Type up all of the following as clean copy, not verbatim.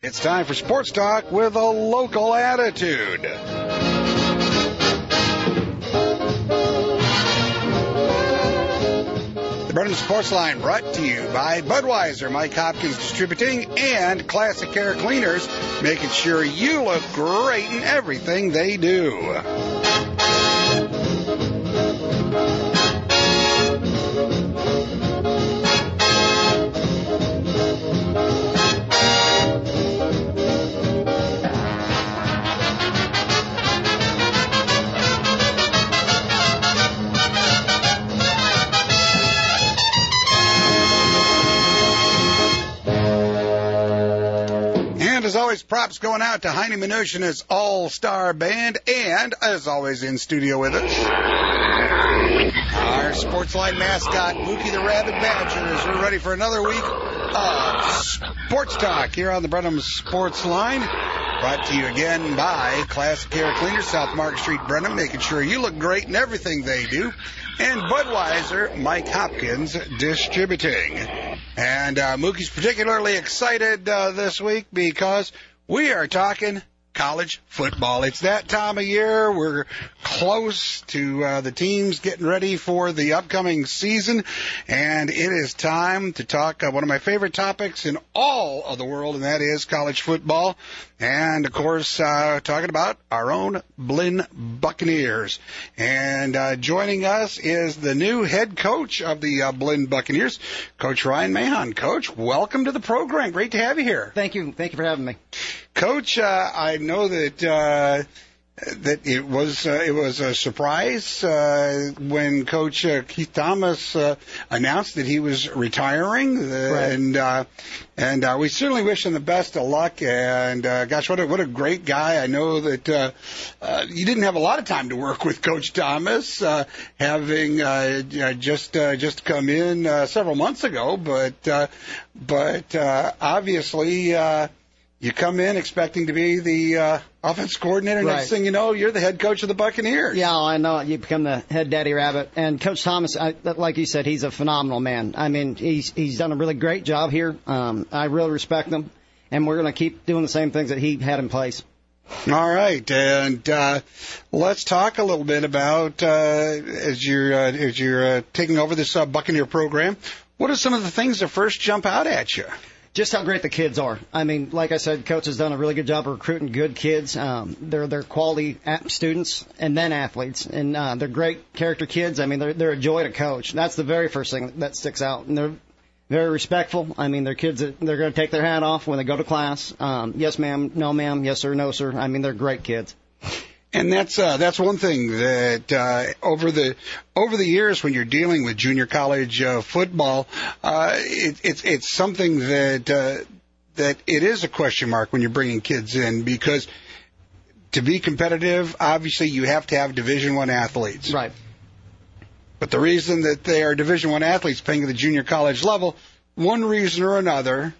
It's time for Sports Talk with a local attitude. The Brenham Sports Line brought to you by Budweiser, Mike Hopkins Distributing, and Classic Air Cleaners, making sure you look great in everything they do. As always, props going out to Heine Mnuchin and his all-star band, and as always in studio with us, our Sportsline mascot, Mookie the Rabbit Badger, as we're ready for another week of Sports Talk here on the Brenham Sports Line. Brought to you again by Classic Air Cleaners, South Market Street, Brenham, making sure you look great in everything they do. And Budweiser, Mike Hopkins Distributing. And Mookie's particularly excited this week because we are talking college football. It's that time of year. We're close to the teams getting ready for the upcoming season, and it is time to talk one of my favorite topics in all of the world, and that is college football. And, of course, talking about our own Blinn Buccaneers. And joining us is the new head coach of the Blinn Buccaneers, Coach Ryan Mahon. Coach, welcome to the program. Great to have you here. Thank you. Thank you for having me. Coach, I know that it was a surprise when Coach Keith Thomas announced that he was retiring, right. and we certainly wish him the best of luck. And gosh, what a great guy! I know that you didn't have a lot of time to work with Coach Thomas, having just come in several months ago, but obviously. You come in expecting to be the offense coordinator. Right. Next thing you know, you're the head coach of the Buccaneers. Yeah, I know. You become the head daddy rabbit. And Coach Thomas, like you said, he's a phenomenal man. I mean, he's done a really great job here. I really respect him, and we're going to keep doing the same things that he had in place. All right, and let's talk a little bit about as you're taking over this Buccaneer program. What are some of the things that first jump out at you? Just how great the kids are. I mean, like I said, Coach has done a really good job of recruiting good kids. They're quality students and then athletes, and they're great character kids. I mean, they're a joy to coach. That's the very first thing that sticks out. And they're very respectful. I mean, they're kids that they're going to take their hat off when they go to class. Yes, ma'am. No, ma'am. Yes, sir. No, sir. I mean, they're great kids. And that's one thing that over the years when you're dealing with junior college football, it's something that it is a question mark when you're bringing kids in, because to be competitive, obviously you have to have Division I athletes. Right. But the reason that they are Division I athletes playing at the junior college level, one reason or another,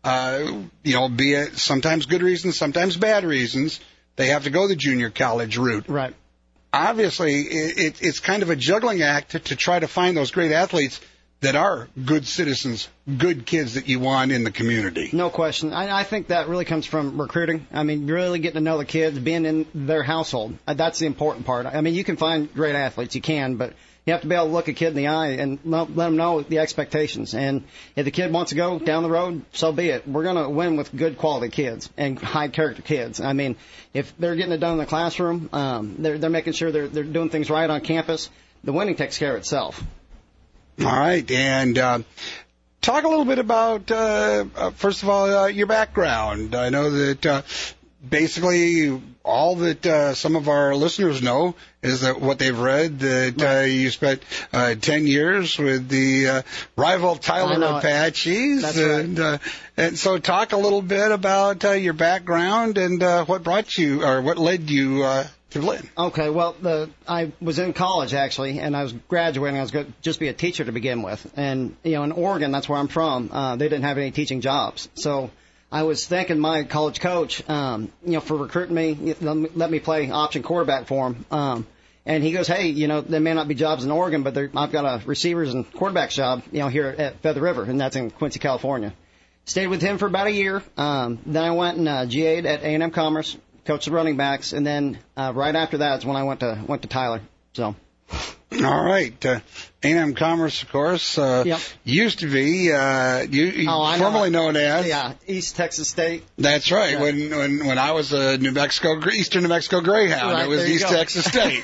be it sometimes good reasons, sometimes bad reasons, they have to go the junior college route. Right. Obviously, it's kind of a juggling act to try to find those great athletes that are good citizens, good kids that you want in the community. No question. I think that really comes from recruiting. I mean, really getting to know the kids, being in their household. That's the important part. I mean, you can find great athletes, you can, but you have to be able to look a kid in the eye and let them know the expectations. And if the kid wants to go down the road, so be it. We're going to win with good quality kids and high character kids. I mean, if they're getting it done in the classroom, they're making sure they're doing things right on campus, the winning takes care of itself. All right. And talk a little bit about, first of all, your background. I know that basically all that some of our listeners know is that what they've read, that you spent 10 years with the rival Tyler Apaches. That's right. And so talk a little bit about your background and what brought you, or what led you to Blinn. Okay, well, I was in college, actually, and I was graduating. I was going to just be a teacher to begin with. And, in Oregon, that's where I'm from, they didn't have any teaching jobs. So I was thanking my college coach, for recruiting me, let me play option quarterback for him. And he goes, hey, there may not be jobs in Oregon, but I've got a receivers and quarterbacks job, here at Feather River, and that's in Quincy, California. stayed with him for about a year. Then I went and GA'd at A&M Commerce, coached the running backs, and then right after that is when I went to Tyler. So. All right. A&M Commerce, of course, used to be formerly known as East Texas State. That's right. Yeah. When I was a Eastern New Mexico Greyhound, right, it was East Texas State.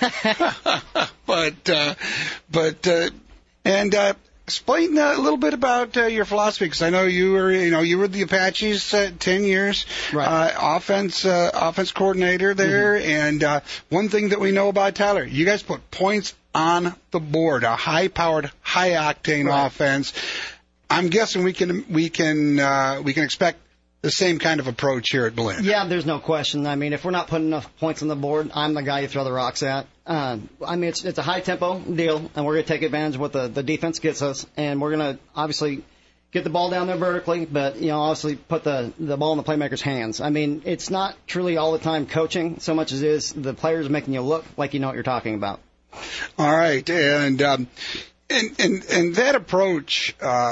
Explain a little bit about your philosophy, because I know you were with the Apaches 10 years, right. Offense coordinator there, and one thing that we know about Tyler, you guys put points on the board, a high-powered, high-octane offense. I'm guessing we can expect the same kind of approach here at Blinn. Yeah, there's no question. I mean, if we're not putting enough points on the board, I'm the guy you throw the rocks at. I mean, it's a high-tempo deal, and we're going to take advantage of what the defense gets us, and we're going to obviously get the ball down there vertically, but, obviously put the ball in the playmaker's hands. I mean, it's not truly all the time coaching so much as it is the players making you look like you know what you're talking about. All right, and that approach,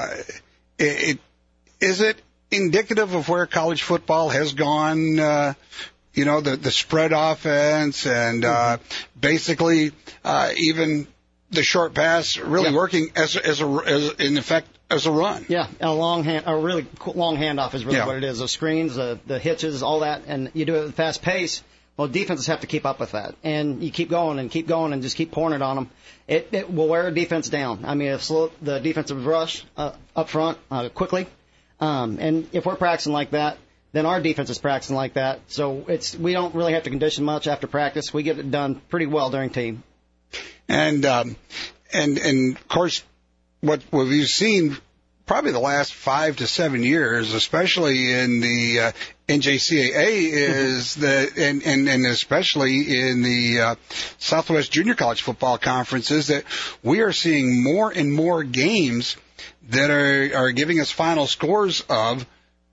is it indicative of where college football has gone? The spread offense and basically even the short pass really working as in effect as a run. Yeah, a really long handoff is really what it is. The screens, the hitches, all that, and you do it at a fast pace. Well, defenses have to keep up with that, and you keep going and just keep pouring it on them. It will wear a defense down. I mean, if the defensive rush up front quickly, and if we're practicing like that, then our defense is practicing like that. So we don't really have to condition much after practice. We get it done pretty well during team. And of course, what we've seen probably the last 5 to 7 years, especially in the NJCAA, is that, and especially in the Southwest Junior College Football Conferences, that we are seeing more and more games that are giving us final scores of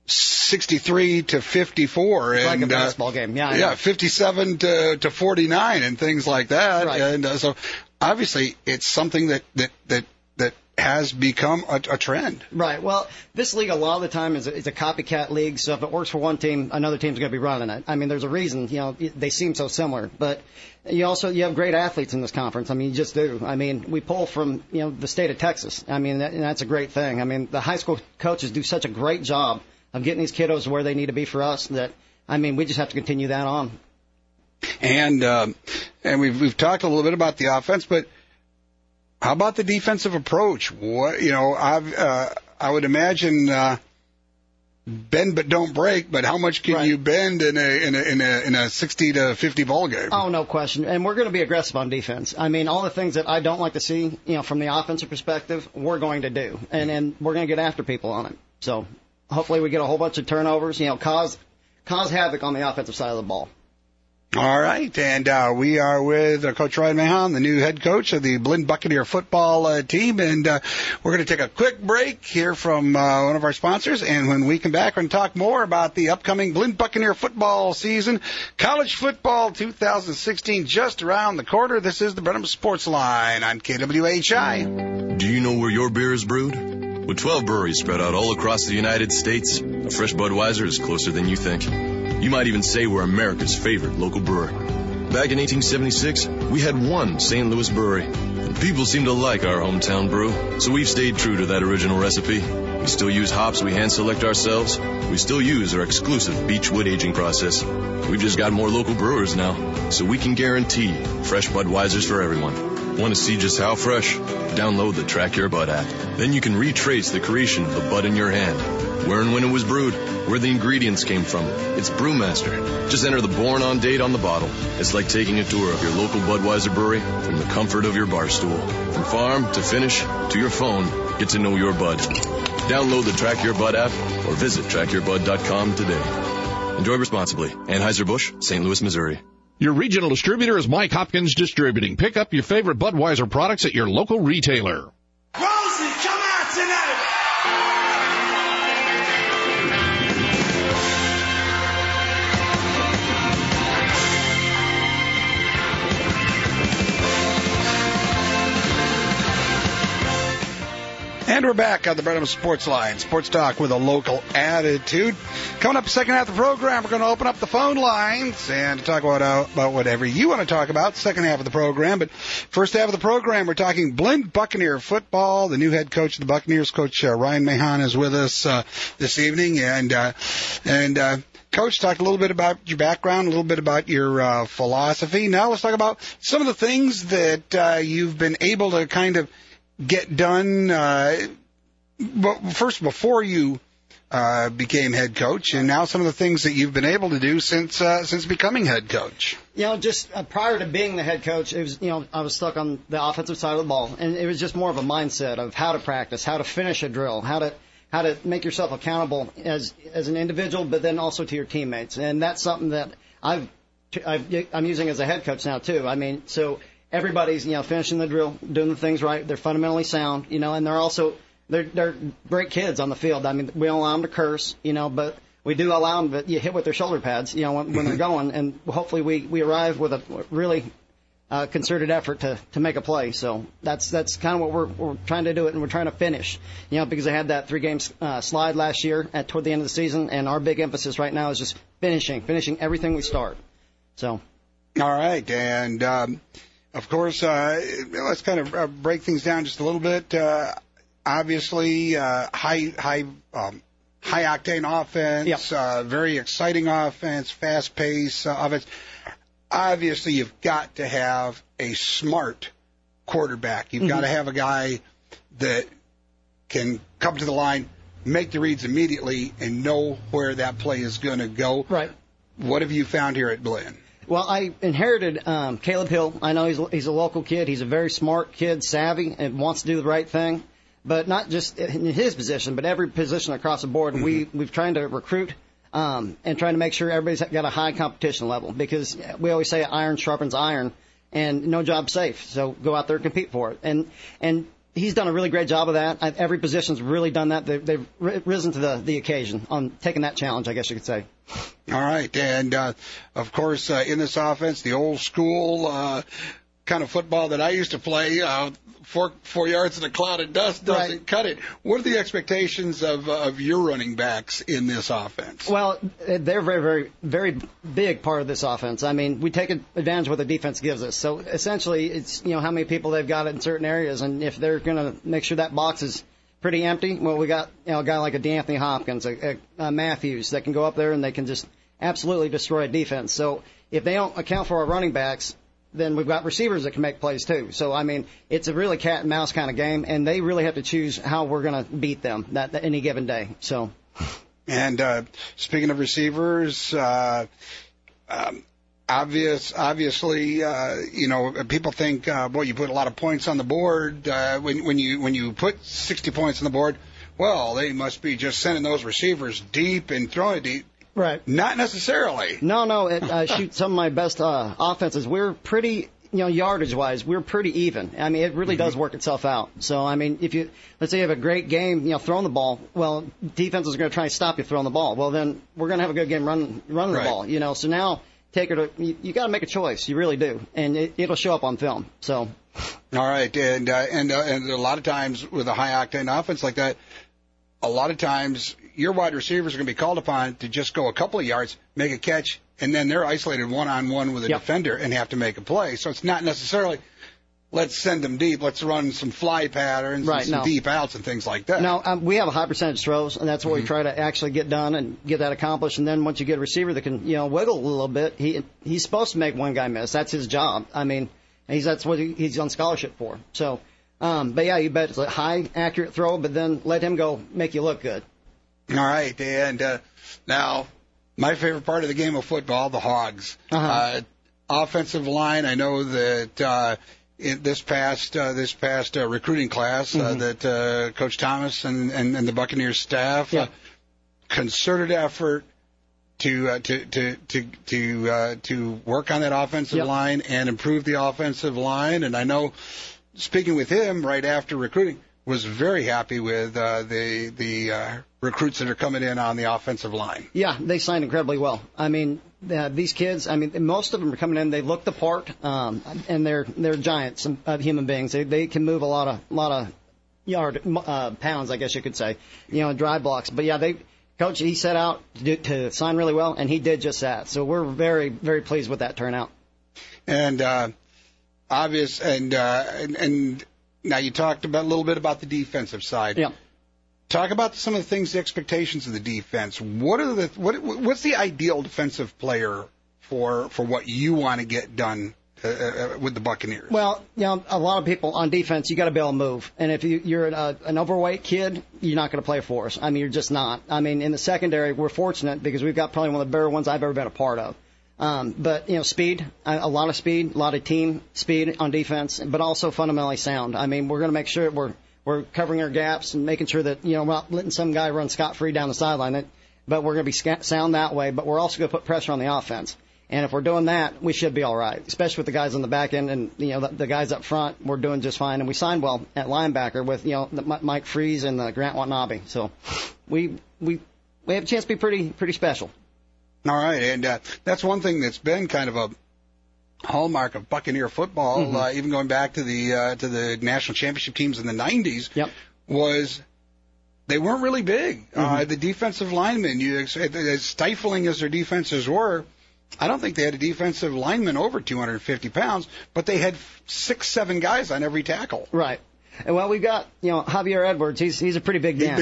63 to 54, like a basketball game, 57 to 49, and things like that. Right. And so, obviously, it's something that has become a trend. Right. Well, this league a lot of the time is a copycat league. So if it works for one team, another team's going to be running it. I mean, there's a reason. They seem so similar, but you have great athletes in this conference. I mean, you just do. I mean, we pull from the state of Texas. I mean, that's a great thing. I mean, the high school coaches do such a great job of getting these kiddos where they need to be for us that, I mean, we just have to continue that on. And we've talked a little bit about the offense, but how about the defensive approach? I would imagine bend but don't break. But how much can you bend in a 60 to 50 ball game? Oh, no question. And we're going to be aggressive on defense. I mean, all the things that I don't like to see, from the offensive perspective, we're going to do, and we're going to get after people on it. So hopefully we get a whole bunch of turnovers. Cause havoc on the offensive side of the ball. All right, and we are with Coach Ryan Mahan, the new head coach of the Blinn Buccaneer football team, and we're going to take a quick break here from one of our sponsors, and when we come back, we're going to talk more about the upcoming Blinn Buccaneer football season. College football 2016 just around the corner. This is the Brenham Sports Line on KWHI. Do you know where your beer is brewed? With 12 breweries spread out all across the United States, a fresh Budweiser is closer than you think. You might even say we're America's favorite local brewer. Back in 1876, we had one St. Louis brewery. And people seem to like our hometown brew, so we've stayed true to that original recipe. We still use hops we hand-select ourselves. We still use our exclusive Beechwood aging process. We've just got more local brewers now, so we can guarantee fresh Budweisers for everyone. Want to see just how fresh? Download the Track Your Bud app. Then you can retrace the creation of the bud in your hand, where and when it was brewed, where the ingredients came from. It's Brewmaster. Just enter the born on date on the bottle. It's like taking a tour of your local Budweiser brewery from the comfort of your bar stool. From farm to finish to your phone, get to know your bud. Download the Track Your Bud app or visit trackyourbud.com today. Enjoy responsibly. Anheuser-Busch, St. Louis, Missouri. Your regional distributor is Mike Hopkins Distributing. Pick up your favorite Budweiser products at your local retailer. Rosie, come out tonight! And we're back on the Brenham Sports Line. Sports talk with a local attitude. Coming up second half of the program, we're going to open up the phone lines and talk about whatever you want to talk about, second half of the program. But first half of the program, we're talking Blinn Buccaneer football. The new head coach of the Buccaneers, Coach Ryan Mahan, is with us this evening. And Coach, talked a little bit about your background, a little bit about your philosophy. Now let's talk about some of the things that you've been able to kind of get done first before you became head coach, and now some of the things that you've been able to do since becoming head coach. Just prior to being the head coach, it was I was stuck on the offensive side of the ball, and it was just more of a mindset of how to practice, how to finish a drill, how to make yourself accountable as an individual, but then also to your teammates. And that's something that I'm using as a head coach now too. I mean, so everybody's finishing the drill, doing the things right. They're fundamentally sound, and they're also they're great kids on the field. I mean, we don't allow them to curse, but we do allow them to hit with their shoulder pads, when they're going. And hopefully we arrive with a really concerted effort to make a play. So that's kind of what we're trying to do it, and we're trying to finish. Because I had that 3-game slide last year toward the end of the season, and our big emphasis right now is just finishing everything we start. So. All right, and of course, let's kind of break things down just a little bit. Obviously, high octane offense, yep. Very exciting offense, fast pace offense. Obviously, you've got to have a smart quarterback. You've got to have a guy that can come to the line, make the reads immediately, and know where that play is going to go. Right. What have you found here at Blinn? Well, I inherited Caleb Hill. I know he's a local kid. He's a very smart kid, savvy, and wants to do the right thing. But not just in his position, but every position across the board. Mm-hmm. We've tried to recruit and trying to make sure everybody's got a high competition level, because we always say iron sharpens iron, and no job's safe. So go out there and compete for it. And he's done a really great job of that. Every position's really done that. They've risen to the occasion on taking that challenge, I guess you could say. All right. And, of course, in this offense, the old school kind of football that I used to play, 4 yards in a cloud of dust doesn't cut it. What are the expectations of your running backs in this offense? Well, they're a very, very, very big part of this offense. I mean, we take advantage of what the defense gives us. So essentially, it's how many people they've got in certain areas, and if they're going to make sure that box is pretty empty, well, we got a guy like a DeAnthony Hopkins, a Matthews that can go up there and they can just absolutely destroy a defense. So if they don't account for our running backs, then we've got receivers that can make plays too. So, I mean, it's a really cat and mouse kind of game, and they really have to choose how we're going to beat them that any given day. So. And speaking of receivers, obviously, people think, boy, you put a lot of points on the board. When you put 60 points on the board, well, they must be just sending those receivers deep and throwing it deep. Right. Not necessarily. No. Shoot, some of my best offenses, we're pretty, yardage-wise, we're pretty even. I mean, it really does work itself out. So, I mean, let's say you have a great game, throwing the ball, well, defenses are going to try and stop you throwing the ball. Well, then we're going to have a good game running the ball, So now, you got to make a choice. You really do. And it'll show up on film. So. All right. And a lot of times with a high-octane offense like that, a lot of times your wide receivers are going to be called upon to just go a couple of yards, make a catch, and then they're isolated one-on-one with a defender and have to make a play. So it's not necessarily, let's send them deep, let's run some fly patterns and some deep outs and things like that. No, we have a high percentage throws, and that's what we try to actually get done and get that accomplished. And then once you get a receiver that can, wiggle a little bit, he's supposed to make one guy miss. That's his job. I mean, that's what he's on scholarship for. So. But yeah, you bet it's a high, accurate throw, but then let him go make you look good. All right, and now my favorite part of the game of football, the Hogs. Offensive line, I know that in this past recruiting class that Coach Thomas and the Buccaneers staff concerted effort to work on that offensive line and improve the offensive line, and I know. Speaking with him right after recruiting, was very happy with the recruits that are coming in on the offensive line. Yeah, they signed incredibly well. I mean, these kids, most of them are coming in. They look the part, and they're giants of human beings. They can move a lot of pounds, I guess you could say, dry blocks. But yeah, Coach, he set out to sign really well, and he did just that. So we're very, very pleased with that turnout. And and now you talked about a little bit about the defensive side. Yeah. Talk about some of the things, the expectations of the defense. What's the ideal defensive player for what you want to get done with the Buccaneers? Well, a lot of people on defense, you got to be able to move. And if you're an overweight kid, you're not going to play for us. I mean, you're just not. I mean, in the secondary, we're fortunate because we've got probably one of the better ones I've ever been a part of. But speed, a lot of speed, a lot of team speed on defense, but also fundamentally sound. I mean, we're going to make sure we're covering our gaps and making sure that we're not letting some guy run scot-free down the sideline. But we're going to be sound that way. But we're also going to put pressure on the offense. And if we're doing that, we should be all right, especially with the guys on the back end and the guys up front. We're doing just fine. And we signed well at linebacker with Mike Freeze and Grant Watanabe. So we have a chance to be pretty special. All right, and that's one thing that's been kind of a hallmark of Buccaneer football, even going back to the national championship teams in the 90s. Yep. Was they weren't really big. The defensive linemen, as stifling as their defenses were, I don't think they had a defensive lineman over 250 pounds, but they had 6-7 guys on every tackle. Right. Well, we've got, Javier Edwards. He's a pretty big man.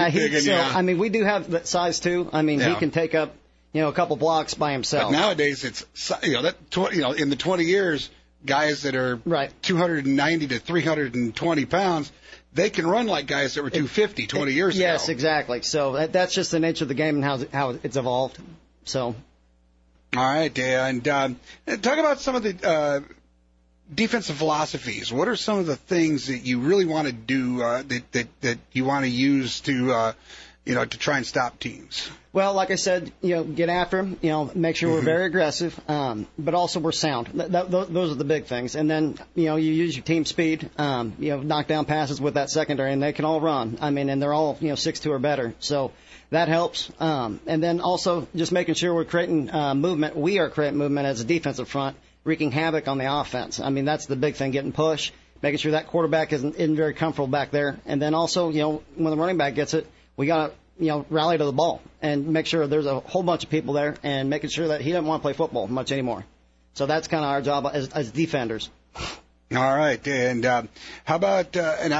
I mean, we do have that size too. I mean, he can take up, a couple blocks by himself. But nowadays it's, in the 20 years, guys that are 290 to 320 pounds, they can run like guys that were 250 20 years ago. Yes, exactly. So that's just the nature of the game and how it's evolved. So. All right, and talk about some of the defensive philosophies. What are some of the things that you really want to do that you want to use to try and stop teams? Well, like I said, get after them. Make sure we're very aggressive, but also we're sound. Those are the big things. And then you use your team speed. Knock down passes with that secondary, and they can all run. I mean, and they're all 6'2" or better. So. That helps. And then also just making sure we're creating movement. We are creating movement as a defensive front, wreaking havoc on the offense. I mean, that's the big thing, getting push, making sure that quarterback isn't very comfortable back there. And then also, when the running back gets it, we got to, rally to the ball and make sure there's a whole bunch of people there and making sure that he doesn't want to play football much anymore. So that's kind of our job as defenders. All right. And how about,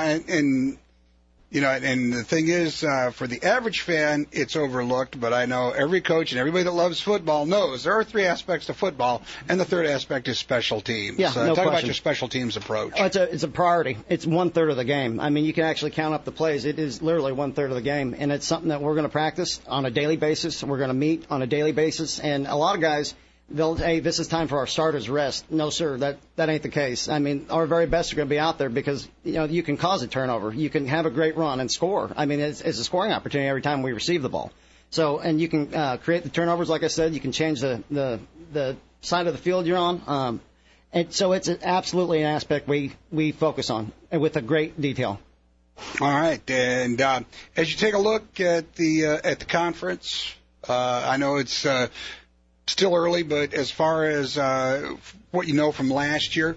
and the thing is, for the average fan, it's overlooked, but I know every coach and everybody that loves football knows there are 3 aspects to football, and the third aspect is special teams. Yeah, no talk question. about your special teams approach. Oh, it's a priority. It's 1/3 of the game. I mean, you can actually count up the plays. It is literally 1/3 of the game, and it's something that we're going to practice on a daily basis. We're going to meet on a daily basis, and a lot of guys, hey, this is time for our starters rest. No, sir, that ain't the case. I mean, our very best are going to be out there because, you can cause a turnover. You can have a great run and score. I mean, it's a scoring opportunity every time we receive the ball. So, and you can create the turnovers, like I said. You can change the side of the field you're on. And so it's absolutely an aspect we focus on with a great detail. All right. And as you take a look at the conference, I know it's still early, but as far as what you know from last year,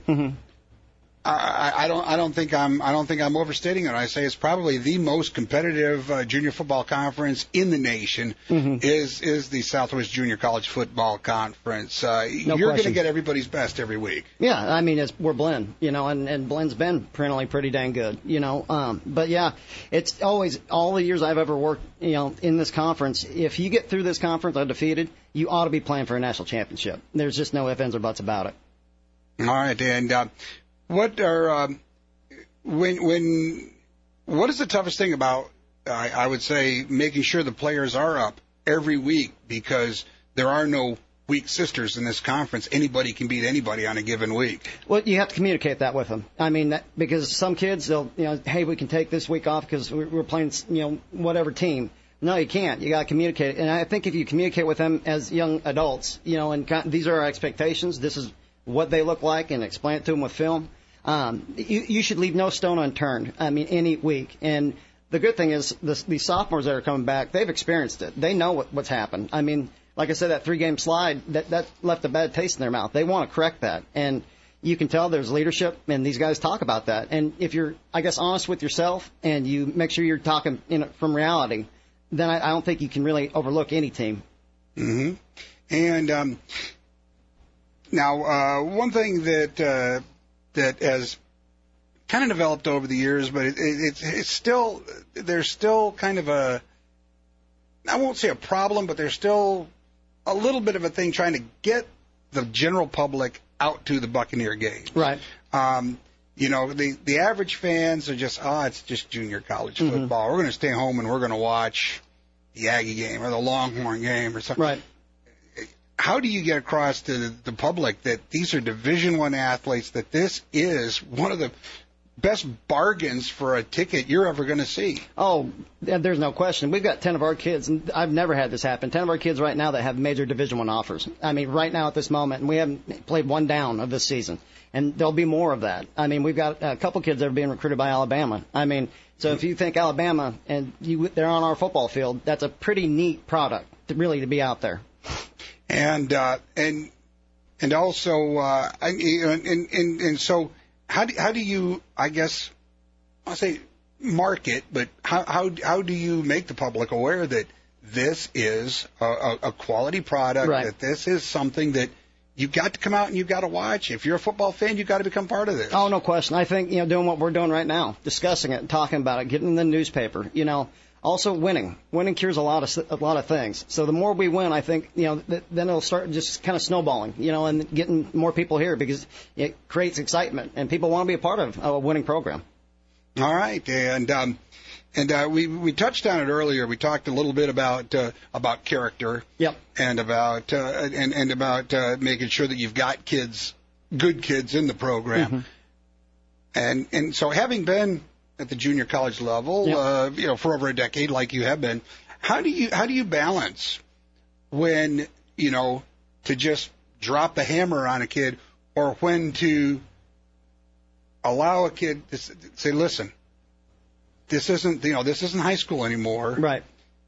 I don't think I'm overstating it. I say it's probably the most competitive junior football conference in the nation. Is the Southwest Junior College Football Conference. You're going to get everybody's best every week. Yeah, I mean we're Blinn, and Blinn's been perennially pretty dang good, But yeah, it's always all the years I've ever worked, in this conference. If you get through this conference undefeated, you ought to be playing for a national championship. There's just no ifs, ands, or buts about it. All right, and what are what is the toughest thing about I would say making sure the players are up every week, because there are no weak sisters in this conference. Anybody can beat anybody on a given week. Well, you have to communicate that with them. I mean, because some kids, they'll, hey, we can take this week off because we're playing, whatever team. No, you can't. You got to communicate. And I think if you communicate with them as young adults, and these are our expectations, this is what they look like, and explain it to them with film, you should leave no stone unturned. I mean, any week. And the good thing is these sophomores that are coming back, they've experienced it. They know what's happened. I mean, like I said, that 3-game slide, that left a bad taste in their mouth. They want to correct that. And, you can tell there's leadership, and these guys talk about that. And if you're, I guess, honest with yourself and you make sure you're talking from reality, then I don't think you can really overlook any team. Mm-hmm. And now, one thing that has kind of developed over the years, but it's still, there's still kind of a, I won't say a problem, but there's still a little bit of a thing trying to get the general public out to the Buccaneer games. Right. The average fans are just, it's just junior college football. We're going to stay home and we're going to watch the Aggie game or the Longhorn game or something. Right. How do you get across to the public that these are Division I athletes, that this is one of the best bargains for a ticket you're ever going to see? Oh, there's no question. We've got 10 of our kids, and I've never had this happen, 10 of our kids right now that have major Division I offers. I mean, right now at this moment, and we haven't played one down of this season. And there'll be more of that. I mean, we've got a couple kids that are being recruited by Alabama. I mean, so if you think Alabama and they're on our football field, that's a pretty neat product to be out there. And also, so how do you, I guess, I'll say market, but how do you make the public aware that this is a quality product, right, that this is something that you've got to come out and you've got to watch? If you're a football fan, you've got to become part of this. Oh, no question. I think, doing what we're doing right now, discussing it, talking about it, getting in the newspaper, also winning. Winning cures a lot of things. So the more we win, I think, then it'll start just kind of snowballing, and getting more people here because it creates excitement and people want to be a part of a winning program. All right. And we touched on it earlier. We talked a little bit about character. Yep. And about about making sure that you've got good kids in the program. Mm-hmm. And so having been at the junior college level, yep, for over a decade, like you have been, how do you balance when, to just drop the hammer on a kid, or when to allow a kid to say, listen, this isn't high school anymore. Right.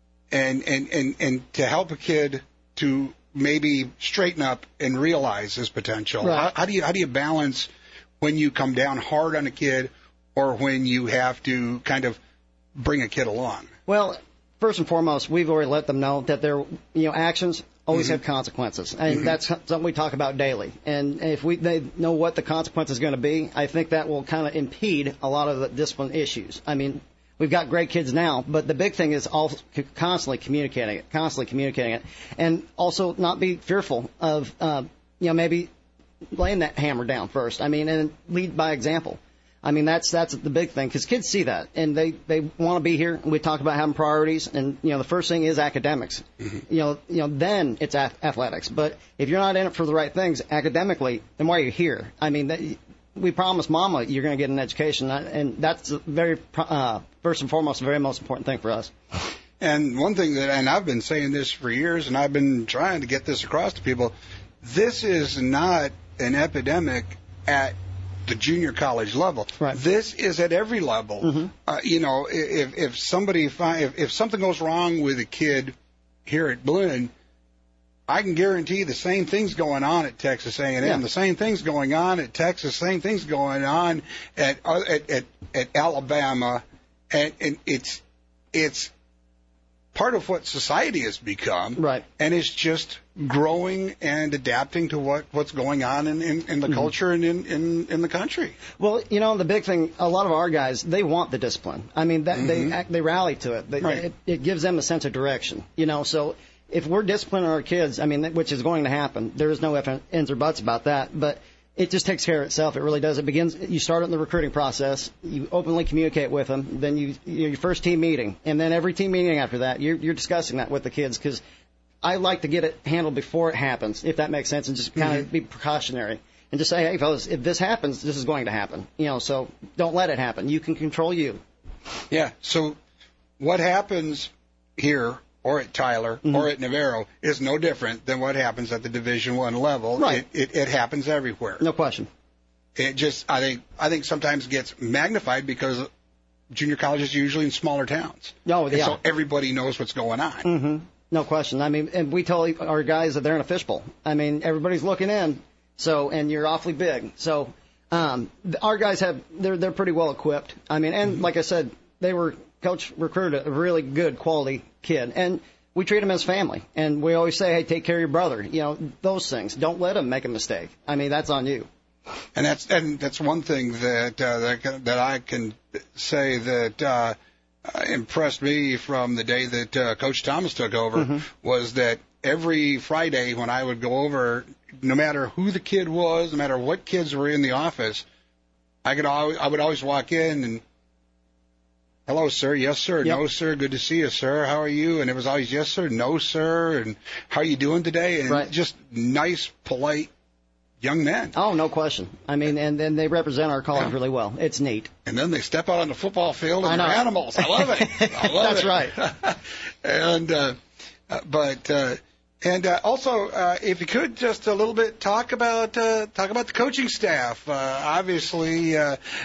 And to help a kid to maybe straighten up and realize his potential. Right. How do you balance when you come down hard on a kid, or when you have to kind of bring a kid along? Well, first and foremost, we've already let them know that their actions always have consequences, and that's something we talk about daily. And if they know what the consequence is going to be, I think that will kind of impede a lot of the discipline issues. I mean, we've got great kids now, but the big thing is constantly communicating it, and also not be fearful of maybe laying that hammer down first. I mean, and lead by example. I mean, that's the big thing, because kids see that, and they want to be here. We talk about having priorities, and the first thing is academics. Mm-hmm. Then it's athletics. But if you're not in it for the right things academically, then why are you here? I mean, we promised Mama you're going to get an education, and that's very first and foremost, the very most important thing for us. And one thing and I've been saying this for years, and I've been trying to get this across to people, this is not an epidemic at the junior college level. Right. This is at every level. Mm-hmm. If something goes wrong with a kid here at Blinn, I can guarantee the same thing's going on at Texas A&M, yeah, the same thing's going on at Texas, same thing's going on at Alabama, and it's part of what society has become, right? And it's just growing and adapting to what's going on in the mm-hmm. culture and in the country. Well, the big thing, a lot of our guys, they want the discipline. I mean, mm-hmm. they rally to it. Right. It gives them a sense of direction. So if we're disciplining our kids, I mean, which is going to happen, there is no ifs, ands, or buts about that, but it just takes care of itself. It really does. You start it in the recruiting process. You openly communicate with them. Then your first team meeting. And then every team meeting after that, you're discussing that with the kids, because I like to get it handled before it happens, if that makes sense, and just kind of be precautionary. And just say, hey, fellas, if this happens, this is going to happen. So don't let it happen. You can control you. Yeah. So what happens here or at Tyler mm-hmm. or at Navarro is no different than what happens at the Division I level. Right. It happens everywhere. No question. It just, I think sometimes gets magnified because junior college is usually in smaller towns. Oh, yeah. So everybody knows what's going on. Mm-hmm. No question. I mean, and we tell our guys that they're in a fishbowl. I mean, everybody's looking in, So, and you're awfully big. So, our guys they're pretty well equipped. I mean, and like I said, Coach recruited a really good quality kid, and we treat him as family. And we always say, hey, take care of your brother. You know, those things. Don't let him make a mistake. I mean, that's on you. And that's one thing that I can say that impressed me from the day that Coach Thomas took over was that every Friday when I would go over, no matter who the kid was, no matter what kids were in the office, I would always walk in and, hello, sir. Yes, sir. Yep. No, sir. Good to see you, sir. How are you? And it was always, yes, sir. No, sir. And how are you doing today? And just nice, polite young men. Oh, no question. I mean, and then they represent our college really well. It's neat. And then they step out on the football field and they're animals. I love it. I love That's it. right. And also, if you could just a little bit talk about the coaching staff. Obviously,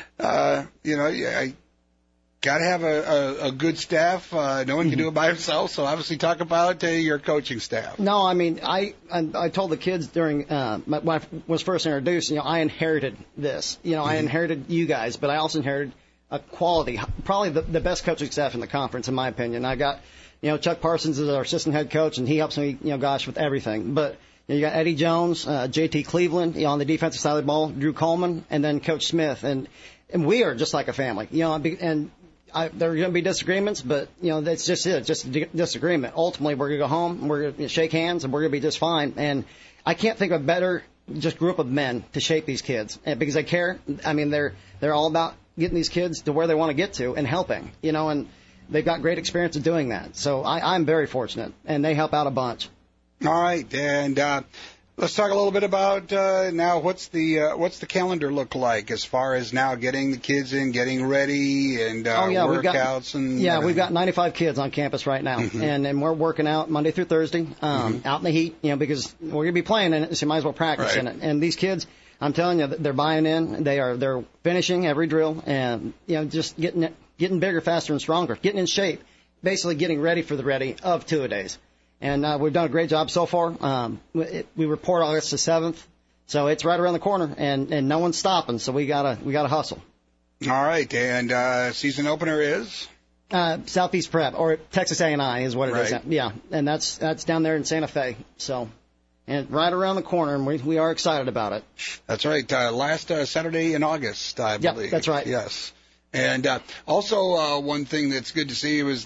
I got to have a good staff. No one can do it by himself. So obviously, talk about your coaching staff. No, I mean, I told the kids during when I was first introduced, I inherited this. I inherited you guys, but I also inherited a quality, probably the best coaching staff in the conference, in my opinion. I got, Chuck Parsons is our assistant head coach, and he helps me, with everything. But you got Eddie Jones, JT Cleveland, on the defensive side of the ball, Drew Coleman, and then Coach Smith, and we are just like a family, and. There are going to be disagreements, but, that's just it. Just a disagreement. Ultimately, we're going to go home, we're going to shake hands, and we're going to be just fine. And I can't think of a better just group of men to shape these kids because they care. I mean, they're all about getting these kids to where they want to get to and helping, and they've got great experience of doing that. So I'm very fortunate, and they help out a bunch. All right, and let's talk a little bit about now. What's the calendar look like as far as now getting the kids in, getting ready, and workouts? We've got 95 kids on campus right now, and we're working out Monday through Thursday, out in the heat, because we're going to be playing in it, so you might as well practice in it. And these kids, I'm telling you, they're buying in. They're finishing every drill, and just getting bigger, faster, and stronger, getting in shape, basically getting ready for the ready of two-a-days. And we've done a great job so far. We report August the 7th, so it's right around the corner, and no one's stopping. So we gotta hustle. All right, and season opener is Southeast Prep or Texas A&I is what it is. Yeah, and that's down there in Santa Fe. So, and right around the corner, and we are excited about it. That's right. Last Saturday in August, I believe. Yep, that's right. Yes. And also one thing that's good to see was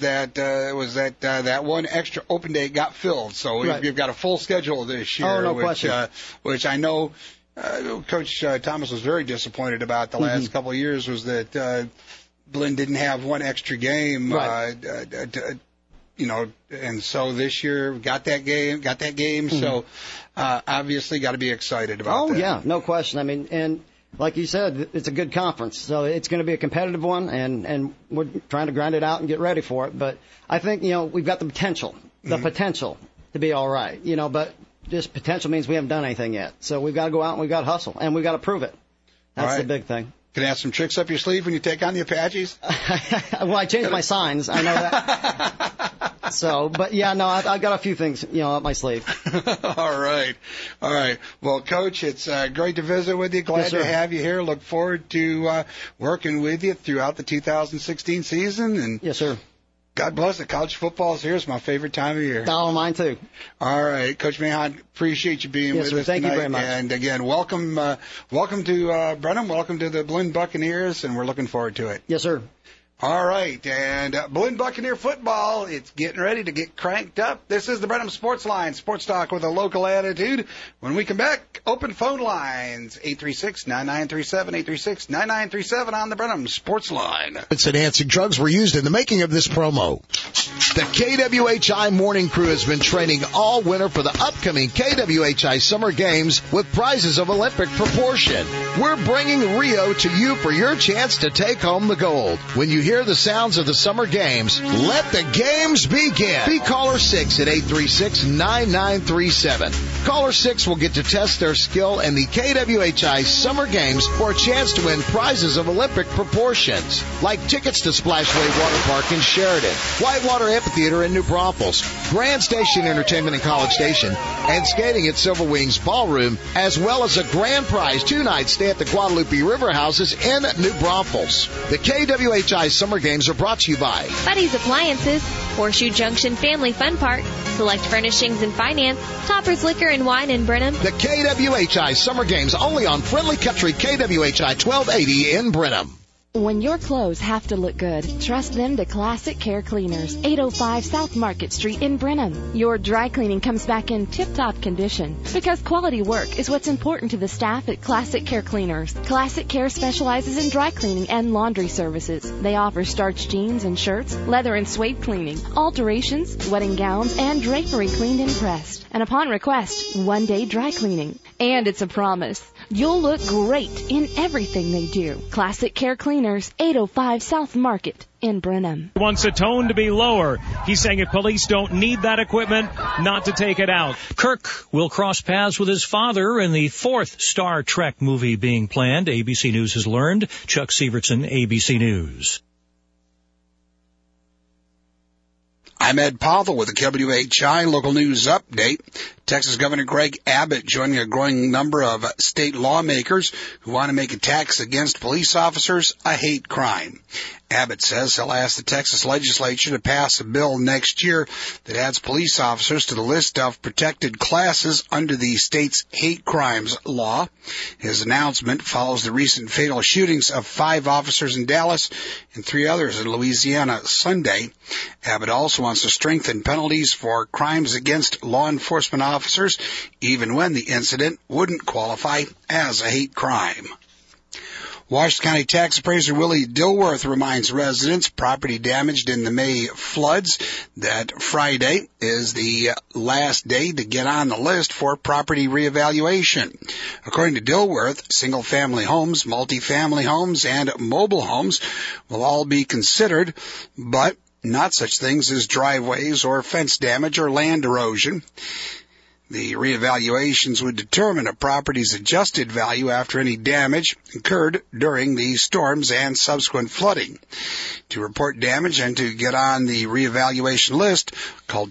that one extra open day got filled. So we've got a full schedule this year. Oh, no question. Which I know Coach Thomas was very disappointed about the last couple of years was that Blinn didn't have one extra game. And so this year got that game. So obviously got to be excited about that. Oh, yeah, no question. I mean, and like you said, it's a good conference, so it's going to be a competitive one, and we're trying to grind it out and get ready for it. But I think, we've got the potential to be all right, but just potential means we haven't done anything yet. So we've got to go out and we've got to hustle, and we've got to prove it. That's the big thing. Can you have some tricks up your sleeve when you take on the Apaches? Well, I changed my signs. I know that. So, but yeah, no, I've got a few things, up my sleeve. All right. Well, Coach, it's great to visit with you. Glad to have you here. Look forward to working with you throughout the 2016 season. And yes, sir. God bless it. College football is here. It's my favorite time of year. Oh, mine too. All right, Coach Mahon, appreciate you being with us thank tonight. You very much. And again, welcome to Brenham. Welcome to the Blinn Buccaneers, and we're looking forward to it. Yes, sir. All right, and Blinn Buccaneer football, it's getting ready to get cranked up. This is the Brenham Sports Line, sports talk with a local attitude. When we come back, open phone lines, 836-9937, 836-9937 on the Brenham Sports Line. Enhancing drugs were used in the making of this promo. The KWHI Morning Crew has been training all winter for the upcoming KWHI Summer Games with prizes of Olympic proportion. We're bringing Rio to you for your chance to take home the gold. When you hear the sounds of the summer games, let the games begin. Be caller 6 at 836-9937. Caller 6 will get to test their skill in the KWHI Summer Games for a chance to win prizes of Olympic proportions, like tickets to Splashway Water Park in Sheridan, Whitewater Amphitheater in New Braunfels, Grand Station Entertainment in College Station, and skating at Silver Wings Ballroom, as well as a grand prize 2-night stay at the Guadalupe River Houses in New Braunfels. The KWHI Summer Games are brought to you by Buddy's Appliances, Horseshoe Junction Family Fun Park, Select Furnishings and Finance, Topper's Liquor and Wine in Brenham. The KWHI Summer Games only on Friendly Country KWHI 1280 in Brenham. When your clothes have to look good, trust them to Classic Care Cleaners, 805 South Market Street in Brenham. Your dry cleaning comes back in tip-top condition because quality work is what's important to the staff at Classic Care Cleaners. Classic Care specializes in dry cleaning and laundry services. They offer starched jeans and shirts, leather and suede cleaning, alterations, wedding gowns, and drapery cleaned and pressed. And upon request, one-day dry cleaning. And it's a promise. You'll look great in everything they do. Classic Care Cleaners, 805 South Market in Brenham. Wants a tone to be lower. He's saying if police don't need that equipment, not to take it out. Kirk will cross paths with his father in the 4th Star Trek movie being planned. ABC News has learned. Chuck Sievertson, ABC News. I'm Ed Powell with the KWHI Local News Update. Texas Governor Greg Abbott joining a growing number of state lawmakers who want to make attacks against police officers a hate crime. Abbott says he'll ask the Texas legislature to pass a bill next year that adds police officers to the list of protected classes under the state's hate crimes law. His announcement follows the recent fatal shootings of 5 officers in Dallas and 3 others in Louisiana Sunday. Abbott also wants to strengthen penalties for crimes against law enforcement officers, even when the incident wouldn't qualify as a hate crime. Washington County Tax Appraiser Willie Dilworth reminds residents property damaged in the May floods that Friday is the last day to get on the list for property reevaluation. According to Dilworth, single-family homes, multifamily homes, and mobile homes will all be considered, but not such things as driveways or fence damage or land erosion. The reevaluations would determine a property's adjusted value after any damage incurred during the storms and subsequent flooding. To report damage and to get on the reevaluation list, call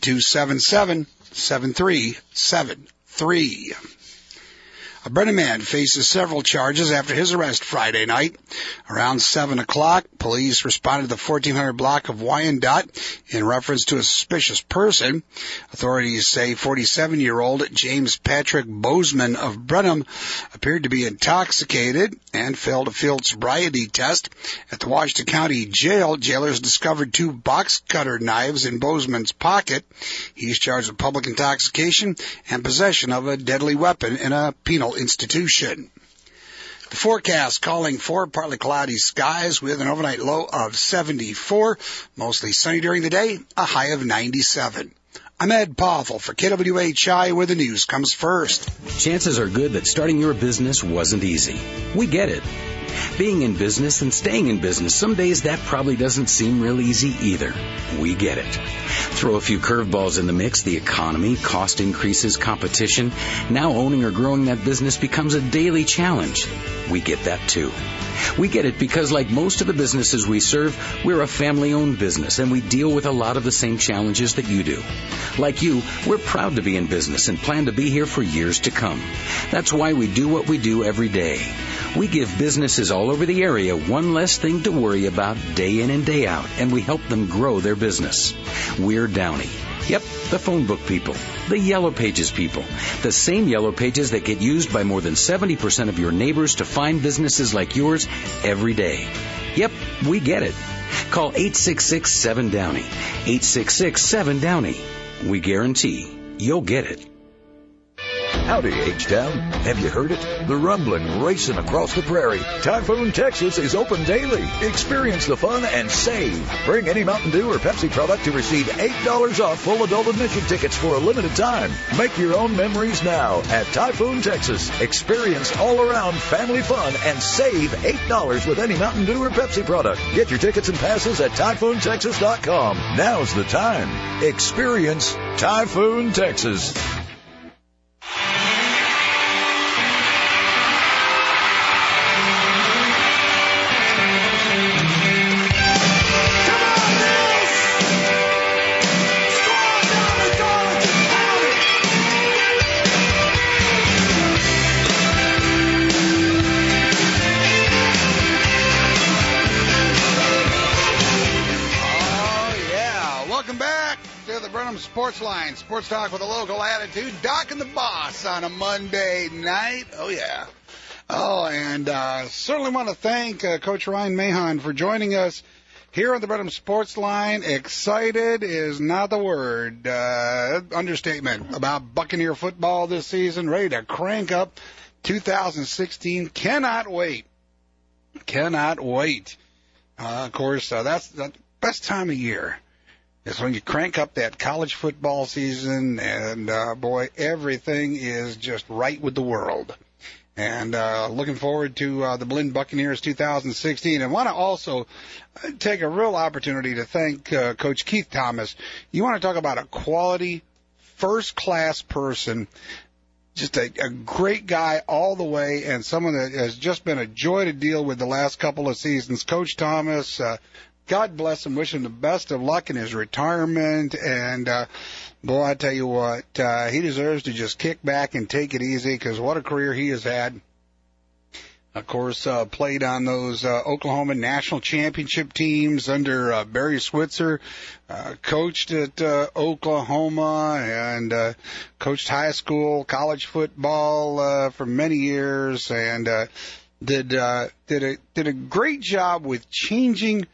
277-7373. A Brenham man faces several charges after his arrest Friday night. Around 7 o'clock, police responded to the 1400 block of Wyandotte in reference to a suspicious person. Authorities say 47-year-old James Patrick Bozeman of Brenham appeared to be intoxicated and failed a field sobriety test. At the Washington County Jail, jailers discovered 2 box cutter knives in Bozeman's pocket. He's charged with public intoxication and possession of a deadly weapon in a penal institution. The forecast calling for partly cloudy skies with an overnight low of 74, mostly sunny during the day, a high of 97. I'm Ed Pothel for KWHI, where the news comes first. Chances are good that starting your business wasn't easy. We get it. Being in business and staying in business, some days that probably doesn't seem real easy either. We get it. Throw a few curveballs in the mix, the economy, cost increases, competition. Now owning or growing that business becomes a daily challenge. We get that too. We get it because, like most of the businesses we serve, we're a family-owned business and we deal with a lot of the same challenges that you do. Like you, we're proud to be in business and plan to be here for years to come. That's why we do what we do every day. We give businesses all over the area one less thing to worry about day in and day out, and we help them grow their business. We're Downey. Yep, the phone book people, the Yellow Pages people, the same Yellow Pages that get used by more than 70% of your neighbors to find businesses like yours every day. Yep, we get it. Call 866-7-DOWNEY, 866-7-DOWNEY. We guarantee you'll get it. Howdy, H-Town. Have you heard it? The rumbling racing across the prairie. Typhoon, Texas is open daily. Experience the fun and save. Bring any Mountain Dew or Pepsi product to receive $8 off full adult admission tickets for a limited time. Make your own memories now at Typhoon, Texas. Experience all-around family fun and save $8 with any Mountain Dew or Pepsi product. Get your tickets and passes at TyphoonTexas.com. Now's the time. Experience Typhoon, Texas. Sports Line, sports talk with a local attitude. Doc and the Boss on a Monday night. Oh, yeah. Oh, and certainly want to thank Coach Ryan Mahon for joining us here on the Brenham Sports Line. Excited is not the word. Understatement about Buccaneer football this season. Ready to crank up 2016. Cannot wait. Cannot wait. Of course, that's the best time of year. Is when you crank up that college football season, and, boy, everything is just right with the world. And looking forward to the Blinn Buccaneers 2016. And want to also take a real opportunity to thank Coach Keith Thomas. You want to talk about a quality, first-class person, just a great guy all the way, and someone that has just been a joy to deal with the last couple of seasons. Coach Thomas, God bless him. Wish him the best of luck in his retirement. And, boy, I tell you what, he deserves to just kick back and take it easy because what a career he has had. Of course, played on those Oklahoma national championship teams under Barry Switzer, coached at Oklahoma, and coached high school, college football for many years, and did a great job with changing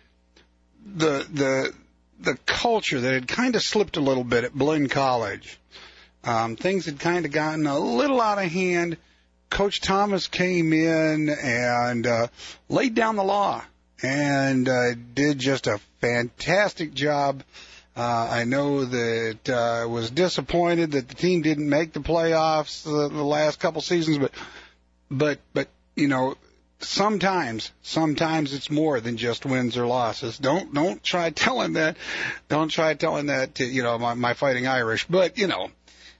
the culture that had kind of slipped a little bit at Blinn College. Things had kind of gotten a little out of hand. Coach Thomas came in and laid down the law and did just a fantastic job. I know that was disappointed that the team didn't make the playoffs the last couple seasons, but you know, sometimes it's more than just wins or losses. Don't try telling that. Don't try telling that to, you know, my Fighting Irish. But you know,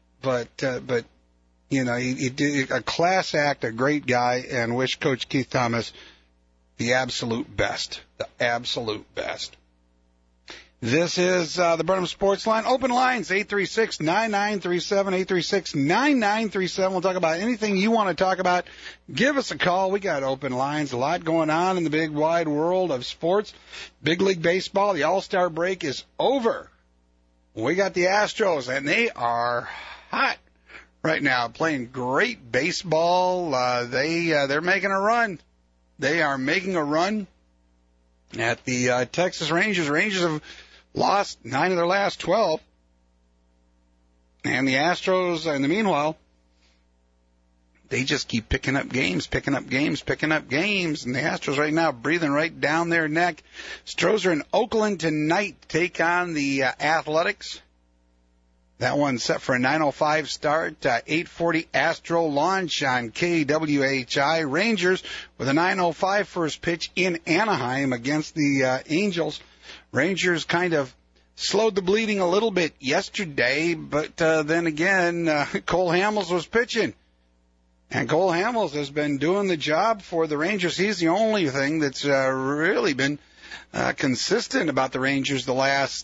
he did a class act, a great guy, and wish Coach Keith Thomas the absolute best. The absolute best. This is the Brenham Sports Line. Open lines, 836-9937, 836-9937. We'll talk about anything you want to talk about. Give us a call. We got open lines. A lot going on in the big, wide world of sports. Big League Baseball, the All-Star break is over. We got the Astros, and they are hot right now, playing great baseball. They're making a run. They are making a run at the Texas Rangers. Rangers have lost 9 of their last 12. And the Astros, in the meanwhile, they just keep picking up games. And the Astros right now breathing right down their neck. Astros are in Oakland tonight to take on the Athletics. That one's set for a 9:05 start, 8:40 Astro launch on KWHI. Rangers with a 9:05 first pitch in Anaheim against the Angels. Rangers kind of slowed the bleeding a little bit yesterday, but then again, Cole Hamels was pitching. And Cole Hamels has been doing the job for the Rangers. He's the only thing that's really been consistent about the Rangers the last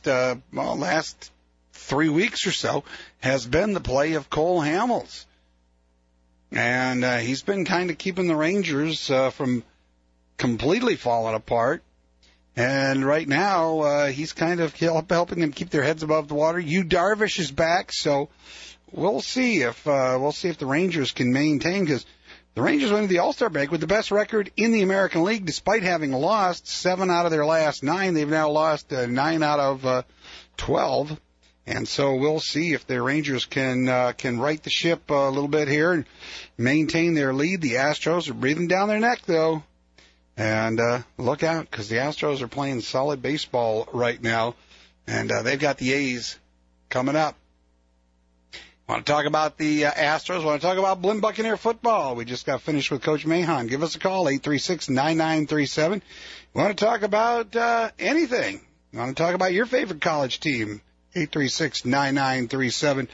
3 weeks or so has been the play of Cole Hamels. And he's been kind of keeping the Rangers from completely falling apart. And right now, he's kind of helping them keep their heads above the water. Yu Darvish is back, so we'll see if the Rangers can maintain, because the Rangers went into the All-Star break with the best record in the American League, despite having lost 7 out of their last 9. They've now lost 9 out of 12. And so we'll see if the Rangers can right the ship a little bit here and maintain their lead. The Astros are breathing down their neck, though. And look out, because the Astros are playing solid baseball right now. And they've got the A's coming up. Want to talk about the Astros? Want to talk about Blinn Buccaneer football? We just got finished with Coach Mahon. Give us a call, 836-9937. Want to talk about anything? Want to talk about your favorite college team? 836-9937,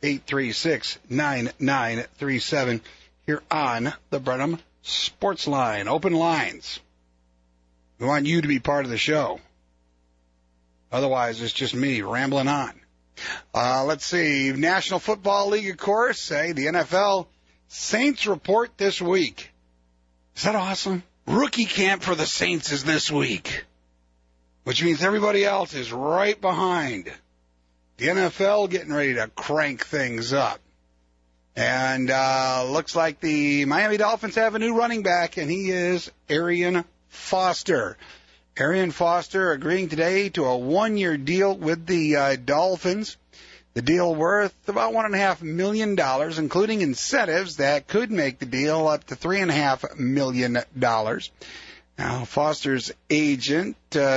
836-9937 here on the Brenham Sports Line. Open lines. We want you to be part of the show. Otherwise, it's just me rambling on. Let's see. National Football League, of course. The NFL Saints report this week. Is that awesome? Rookie camp for the Saints is this week, which means everybody else is right behind. The NFL getting ready to crank things up. And looks like the Miami Dolphins have a new running back, and he is Arian Foster. Arian Foster agreeing today to a one-year deal with the Dolphins. The deal worth about $1.5 million, including incentives that could make the deal up to $3.5 million. Now, Foster's agent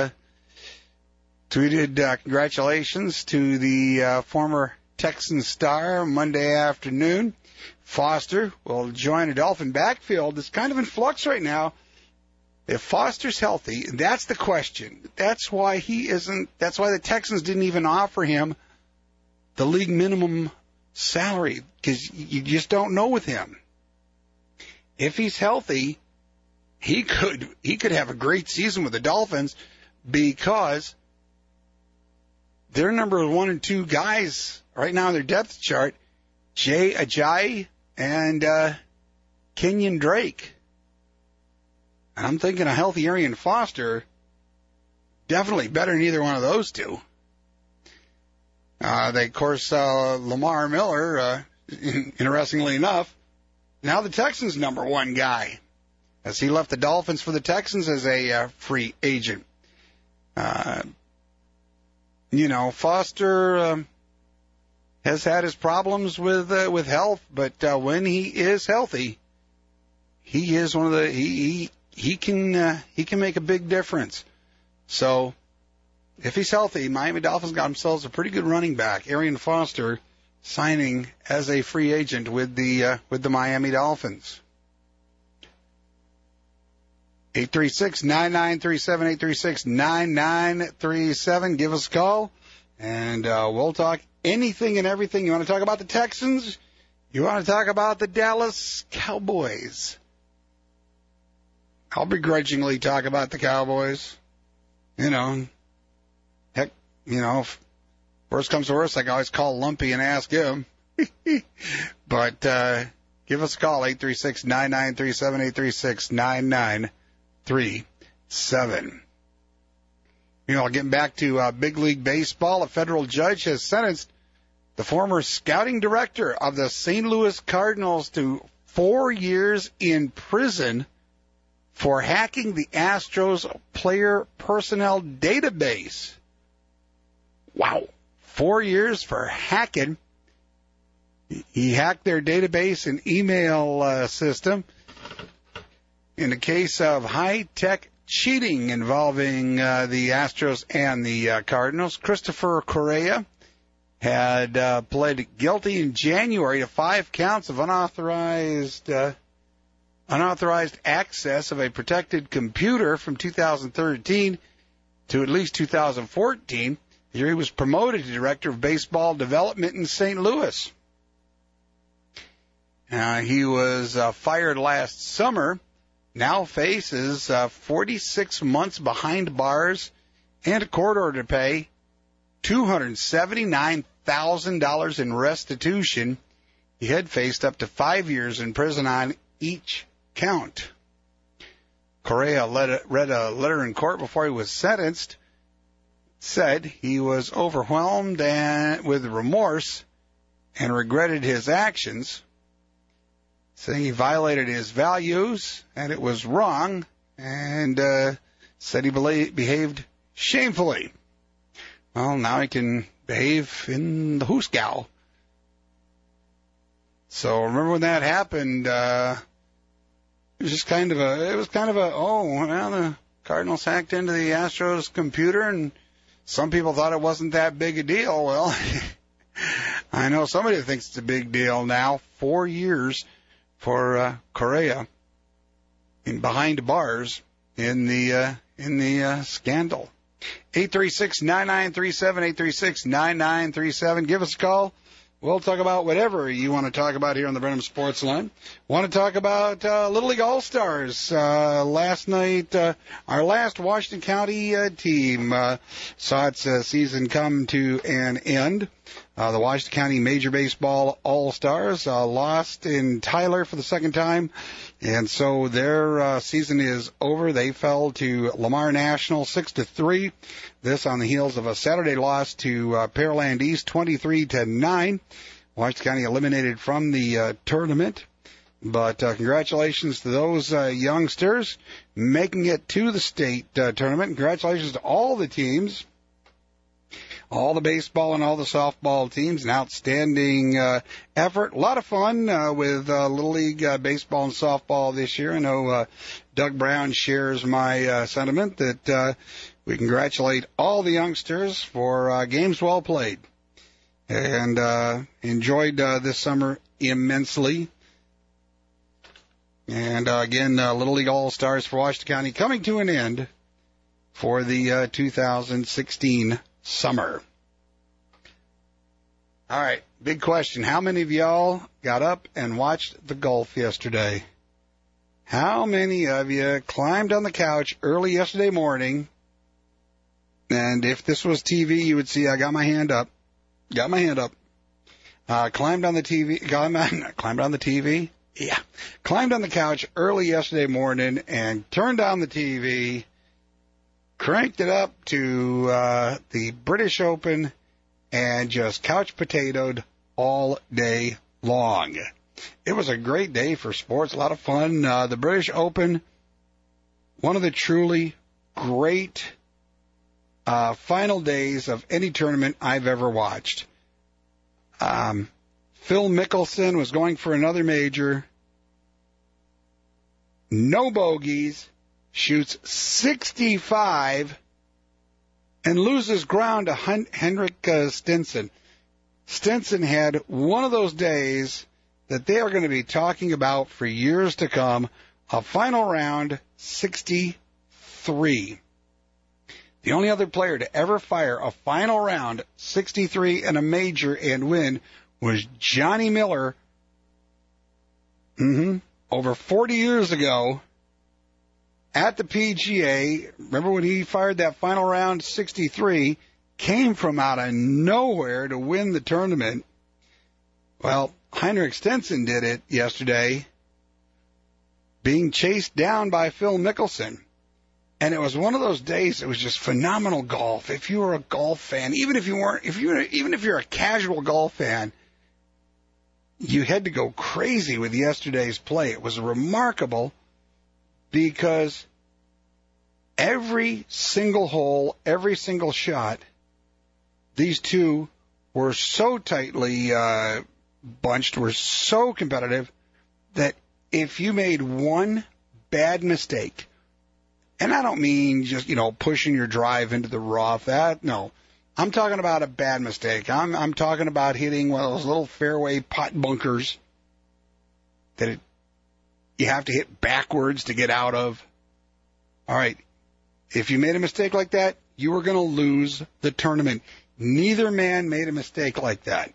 tweeted congratulations to the former Texan star Monday afternoon. Foster will join a Dolphin backfield that's kind of in flux right now. If Foster's healthy, that's the question. That's why that's why the Texans didn't even offer him the league minimum salary, because you just don't know with him. If he's healthy, he could have a great season with the Dolphins, because their number 1 and 2 guys right now on their depth chart, Jay Ajayi and Kenyon Drake. And I'm thinking a healthy Arian Foster, definitely better than either one of those two. Of course, Lamar Miller, interestingly enough, now the Texans' number 1 guy, as he left the Dolphins for the Texans as a free agent. Foster has had his problems with health, but when he is healthy, he is one of the he can make a big difference. So if he's healthy, Miami Dolphins got themselves a pretty good running back. Arian Foster signing as a free agent with the Miami Dolphins. 836-9937, 836-9937. Give us a call, and we'll talk anything and everything. You want to talk about the Texans? You want to talk about the Dallas Cowboys? I'll begrudgingly talk about the Cowboys. If worst comes to worst, I can always call Lumpy and ask him. But give us a call, 836-9937, 836-9937. Getting back to Big League Baseball, a federal judge has sentenced the former scouting director of the St. Louis Cardinals to 4 years in prison for hacking the Astros player personnel database. Wow. 4 years for hacking. He hacked their database and email system in the case of high-tech cheating involving the Astros and the Cardinals. Christopher Correa had pled guilty in January to 5 counts of unauthorized access of a protected computer from 2013 to at least 2014. Here he was promoted to Director of Baseball Development in St. Louis. He was fired last summer, now faces 46 months behind bars and a court order to pay $279,000 in restitution. He had faced up to 5 years in prison on each count. Correa read a letter in court before he was sentenced. Said he was overwhelmed with remorse and regretted his actions, saying he violated his values and it was wrong, and said he behaved shamefully. well, now he can behave in the Hoosgow. So remember when that happened, it was just kind of a, oh, well, the Cardinals hacked into the Astros computer, and some people thought it wasn't that big a deal. Well, I know somebody thinks it's a big deal now. 4 years for Correa behind bars in the scandal. 836-9937, 836-9937. Give us a call. We'll talk about whatever you want to talk about here on the Brenham Sports Line. Want to talk about Little League All-Stars. Last night, our last Washington County team saw its season come to an end. The Washington County Major Baseball All-Stars lost in Tyler for the second time, and so their season is over. They fell to Lamar National 6-3. This on the heels of a Saturday loss to Pearland East 23-9. Washington County eliminated from the tournament. But congratulations to those youngsters making it to the state tournament. Congratulations to all the teams, all the baseball and all the softball teams. An outstanding effort. A lot of fun with Little League baseball and softball this year. I know Doug Brown shares my sentiment that we congratulate all the youngsters for games well played. And enjoyed this summer immensely. And again, Little League All-Stars for Washington County coming to an end for the 2016 summer. All right, big question. How many of y'all got up and watched the golf yesterday? How many of you climbed on the couch early yesterday morning? And if this was TV, you would see I got my hand up. Climbed on the TV. Climbed on the TV? Yeah. Climbed on the couch early yesterday morning and turned on the TV, cranked it up to the British Open, and just couch potatoed all day long. It was a great day for sports, a lot of fun. The British Open, one of the truly great final days of any tournament I've ever watched. Phil Mickelson was going for another major. No bogeys, shoots 65, and loses ground to Henrik Stenson. Stenson had one of those days that they are going to be talking about for years to come. A final round 63. The only other player to ever fire a final round 63 in a major and win was Johnny Miller. Over 40 years ago at the PGA. Remember when he fired that final round 63, came from out of nowhere to win the tournament. Well, Henrik Stenson did it yesterday, being chased down by Phil Mickelson. And it was one of those days, it was just phenomenal golf. If you were a golf fan, even if you're a casual golf fan, you had to go crazy with yesterday's play. It was remarkable because every single hole, every single shot, these two were so tightly bunched, were so competitive that if you made one bad mistake, and I don't mean just, pushing your drive into the rough, no. I'm talking about a bad mistake. I'm talking about hitting one of those little fairway pot bunkers that you have to hit backwards to get out of. All right. If you made a mistake like that, you were going to lose the tournament. Neither man made a mistake like that.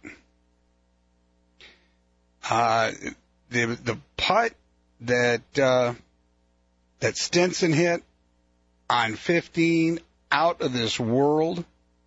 The putt that Stenson hit on 15, out of this world.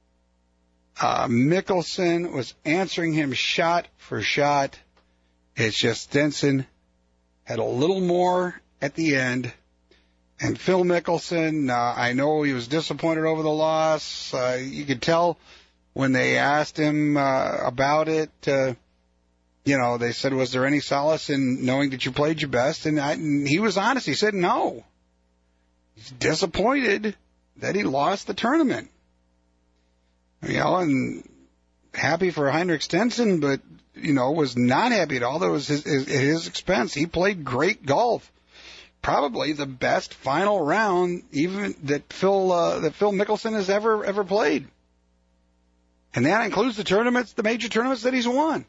Mickelson was answering him shot for shot. It's just Stenson had a little more at the end. And Phil Mickelson, I know he was disappointed over the loss. You could tell when they asked him about it, they said, was there any solace in knowing that you played your best? And he was honest. He said no. He's disappointed that he lost the tournament. And happy for Heinrich Stenson, but, was not happy at all. That was at his expense. He played great golf. Probably the best final round even that Phil Mickelson has ever played. And that includes the major tournaments that he's won.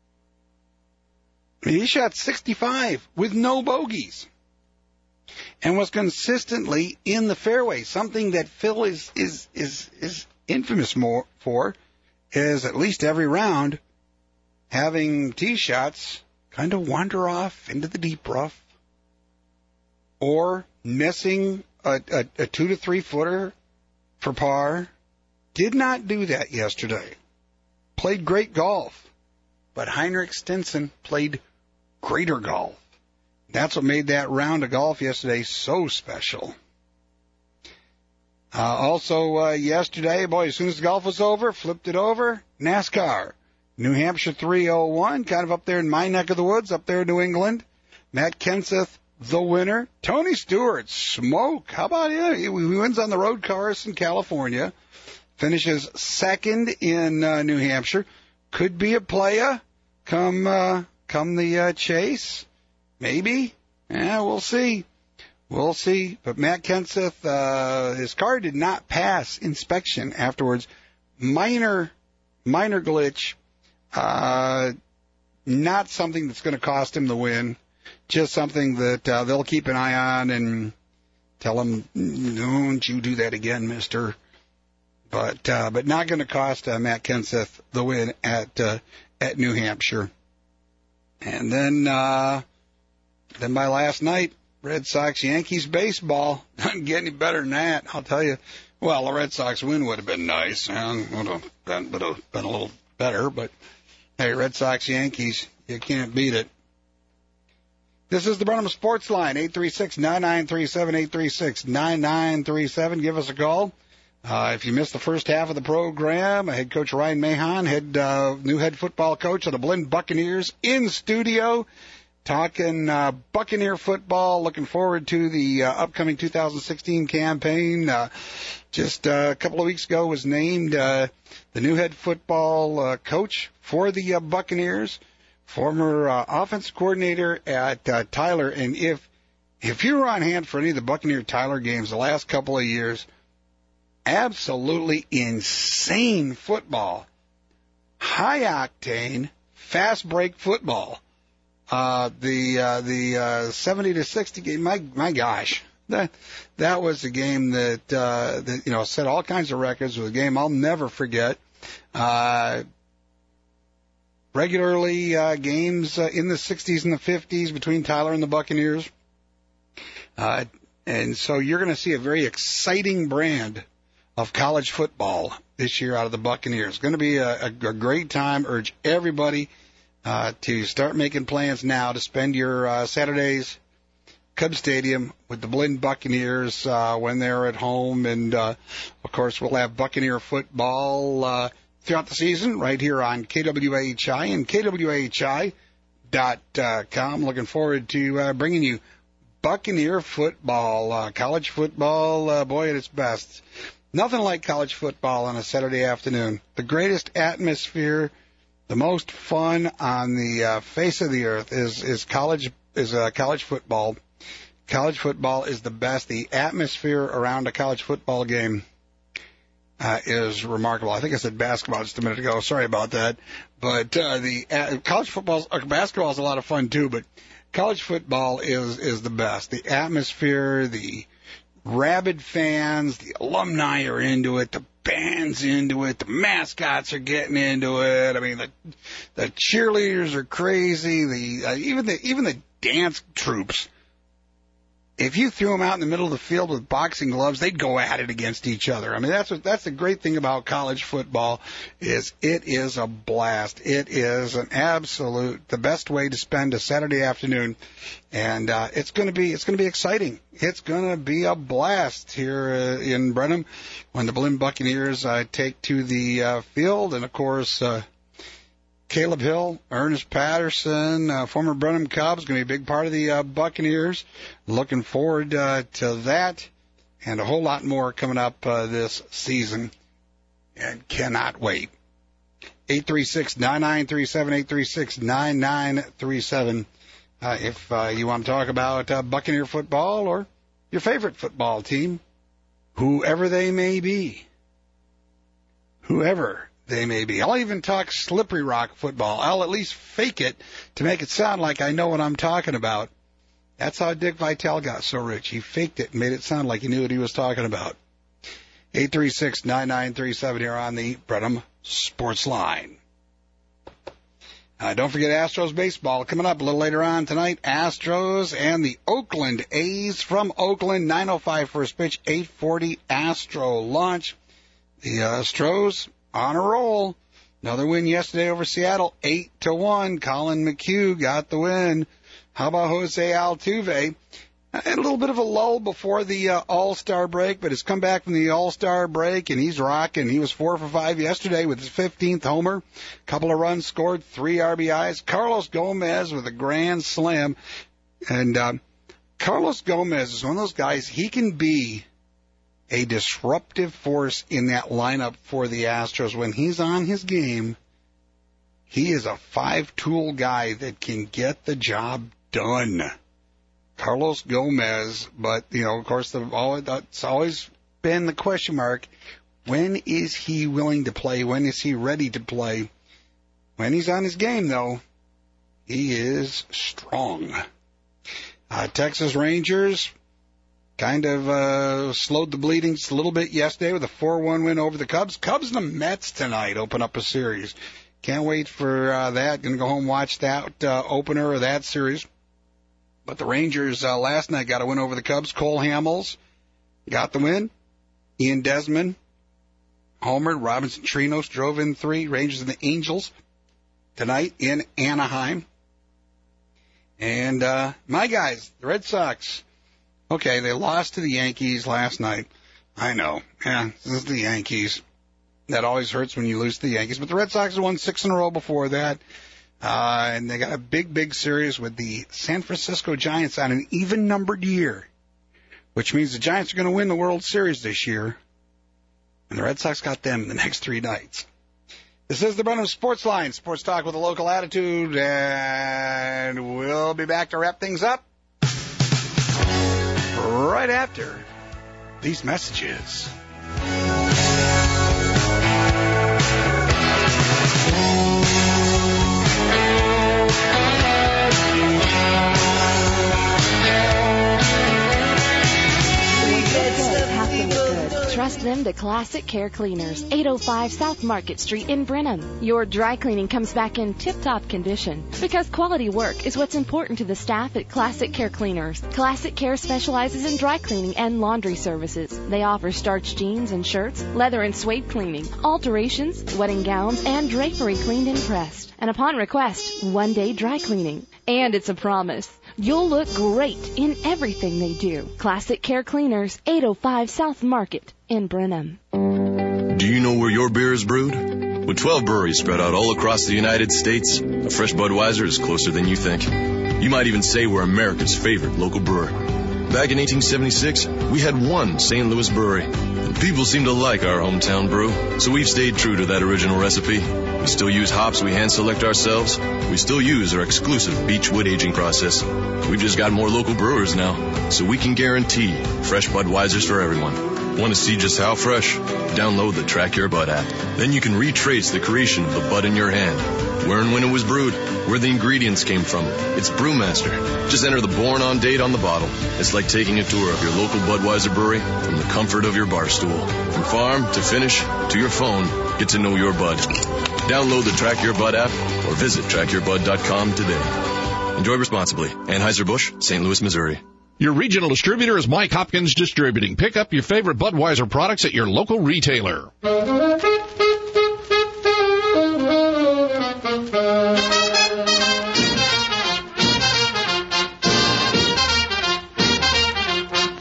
He shot 65 with no bogeys and was consistently in the fairway. Something that Phil is infamous for is at least every round having tee shots kind of wander off into the deep rough or missing a 2 to 3 footer for par. Did not do that yesterday. Played great golf, but Heinrich Stenson played greater golf. That's what made that round of golf yesterday so special. Also yesterday, as soon as the golf was over, flipped it over, NASCAR. New Hampshire 301, kind of up there in my neck of the woods, up there in New England. Matt Kenseth, the winner. Tony Stewart, smoke. How about him? He wins on the road cars in California. Finishes second in New Hampshire. Could be a playa come the chase. Maybe. Yeah, we'll see. We'll see. But Matt Kenseth, his car did not pass inspection afterwards. Minor glitch. Not something that's going to cost him the win. Just something that they'll keep an eye on and tell him, don't you do that again, mister. But not going to cost Matt Kenseth the win at New Hampshire. And then by last night, Red Sox Yankees baseball. Doesn't get any better than that, I'll tell you. Well, the Red Sox win would have been nice. Would have been a little better, but hey, Red Sox Yankees, you can't beat it. This is the Brenham Sports Line, 836-9937, 836-9937. Give us a call. If you missed the first half of the program, head coach Ryan Mahon, new head football coach of the Blinn Buccaneers, in studio, talking Buccaneer football. Looking forward to the upcoming 2016 campaign. Just a couple of weeks ago was named the new head football coach for the Buccaneers, former offensive coordinator at Tyler. And if you were on hand for any of the Buccaneer Tyler games the last couple of years, absolutely insane football, high octane, fast break football. The 70 to 60 game, my gosh, that was a game that set all kinds of records. It was a game I'll never forget. Regularly games in the 60s and the 50s between Tyler and the Buccaneers. And so you're going to see a very exciting brand of college football this year out of the Buccaneers. It's going to be a great time. Urge everybody to start making plans now to spend your Saturdays Cub Stadium with the Blinn Buccaneers when they're at home. And, of course, we'll have Buccaneer football throughout the season right here on KWAHI and KWAHI.com. Looking forward to bringing you Buccaneer football, college football, boy, at its best. Nothing like college football on a Saturday afternoon. The greatest atmosphere, the most fun on the face of the earth is college football. College football is the best. The atmosphere around a college football game is remarkable. I think I said basketball just a minute ago. Sorry about that. But basketball is a lot of fun too. But college football is the best. The atmosphere, the rabid fans, the alumni are into it, the band's into it, the mascots are getting into it. I mean, the cheerleaders are crazy. Even the dance troops. If you threw them out in the middle of the field with boxing gloves, they'd go at it against each other. I mean, that's the great thing about college football is it is a blast. It is the best way to spend a Saturday afternoon, and it's going to be exciting. It's going to be a blast here in Brenham when the Blinn Buccaneers take to the field, and of course. Caleb Hill, Ernest Patterson, former Brenham Cubs, going to be a big part of the Buccaneers. Looking forward to that and a whole lot more coming up this season. and cannot wait. 836-9937, 836-9937. If you want to talk about Buccaneer football or your favorite football team, whoever they may be. Whoever they may be. I'll even talk Slippery Rock football. I'll at least fake it to make it sound like I know what I'm talking about. That's how Dick Vitale got so rich. He faked it and made it sound like he knew what he was talking about. 836-9937 here on the Brenham Sports Line. Don't forget Astros baseball coming up a little later on tonight. Astros and the Oakland A's from Oakland. 9:05 first pitch, 8:40 Astro launch. The Astros on a roll. Another win yesterday over Seattle, 8-1. Colin McHugh got the win. How about Jose Altuve? A little bit of a lull before the All-Star break, but has come back from the All-Star break, and he's rocking. He was 4 for 5 yesterday with his 15th homer. Couple of runs scored, 3 RBIs. Carlos Gomez with a grand slam. And Carlos Gomez is one of those guys, he can be a disruptive force in that lineup for the Astros. When he's on his game, he is a 5-tool guy that can get the job done. Carlos Gomez, but, of course, that's always been the question mark. When is he willing to play? When is he ready to play? When he's on his game, though, he is strong. Texas Rangers kind of slowed the bleeding just a little bit yesterday with a 4-1 win over the Cubs. Cubs and the Mets tonight open up a series. Can't wait for that. Going to go home and watch that opener of that series. But the Rangers last night got a win over the Cubs. Cole Hamels got the win. Ian Desmond homered. Robinson Trinos drove in 3. Rangers and the Angels tonight in Anaheim. And my guys, the Red Sox, okay, they lost to the Yankees last night. I know. Yeah, this is the Yankees. That always hurts when you lose to the Yankees. But the Red Sox have won 6 in a row before that. And they got a big series with the San Francisco Giants on an even-numbered year, which means the Giants are going to win the World Series this year. And the Red Sox got them the next 3 nights. This is the Brenham Sports Line, sports talk with a local attitude, and we'll be back to wrap things up right after these messages. Trust them to Classic Care Cleaners, 805 South Market Street in Brenham. Your dry cleaning comes back in tip-top condition because quality work is what's important to the staff at Classic Care Cleaners. Classic Care specializes in dry cleaning and laundry services. They offer starched jeans and shirts, leather and suede cleaning, alterations, wedding gowns, and drapery cleaned and pressed. And upon request, 1-day dry cleaning. And it's a promise. You'll look great in everything they do. Classic Care Cleaners, 805 South Market in Brenham. Do you know where your beer is brewed? With 12 breweries spread out all across the United States, a fresh Budweiser is closer than you think. You might even say we're America's favorite local brewer. Back in 1876, we had one St. Louis brewery, and people seem to like our hometown brew, so we've stayed true to that original recipe. We still use hops we hand-select ourselves. We still use our exclusive Beechwood aging process. We've just got more local brewers now, so we can guarantee fresh Budweisers for everyone. Want to see just how fresh? Download the Track Your Bud app. Then you can retrace the creation of the bud in your hand, where and when it was brewed, where the ingredients came from. It's Brewmaster. Just enter the born on date on the bottle. It's like taking a tour of your local Budweiser brewery from the comfort of your bar stool. From farm to finish to your phone, get to know your bud. Download the Track Your Bud app or visit trackyourbud.com today. Enjoy responsibly. Anheuser-Busch, St. Louis, Missouri. Your regional distributor is Mike Hopkins Distributing. Pick up your favorite Budweiser products at your local retailer.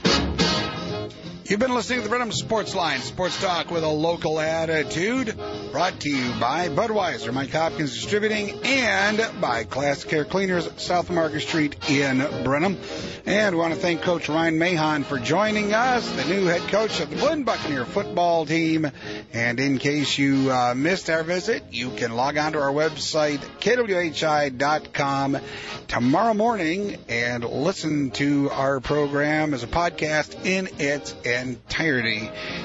You've been listening to the Brenham Sports Line, sports talk with a local attitude. Brought to you by Budweiser, Mike Hopkins Distributing, and by Classic Air Cleaners, South Market Street in Brenham. And we want to thank Coach Ryan Mahon for joining us, the new head coach of the Blinn Buccaneer football team. And in case you missed our visit, you can log on to our website, kwhi.com, tomorrow morning and listen to our program as a podcast in its entirety,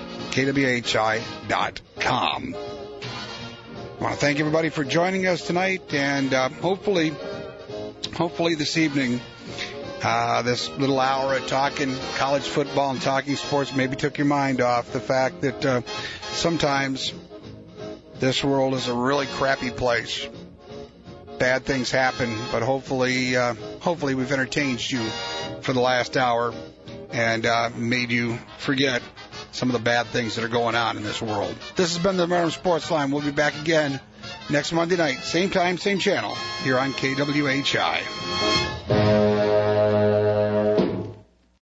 kwhi.com. I want to thank everybody for joining us tonight, and hopefully this evening, this little hour of talking college football and talking sports maybe took your mind off the fact that sometimes this world is a really crappy place. Bad things happen, but hopefully we've entertained you for the last hour and made you forget some of the bad things that are going on in this world. This has been the Brenham Sports Line. We'll be back again next Monday night, same time, same channel, here on KWHI.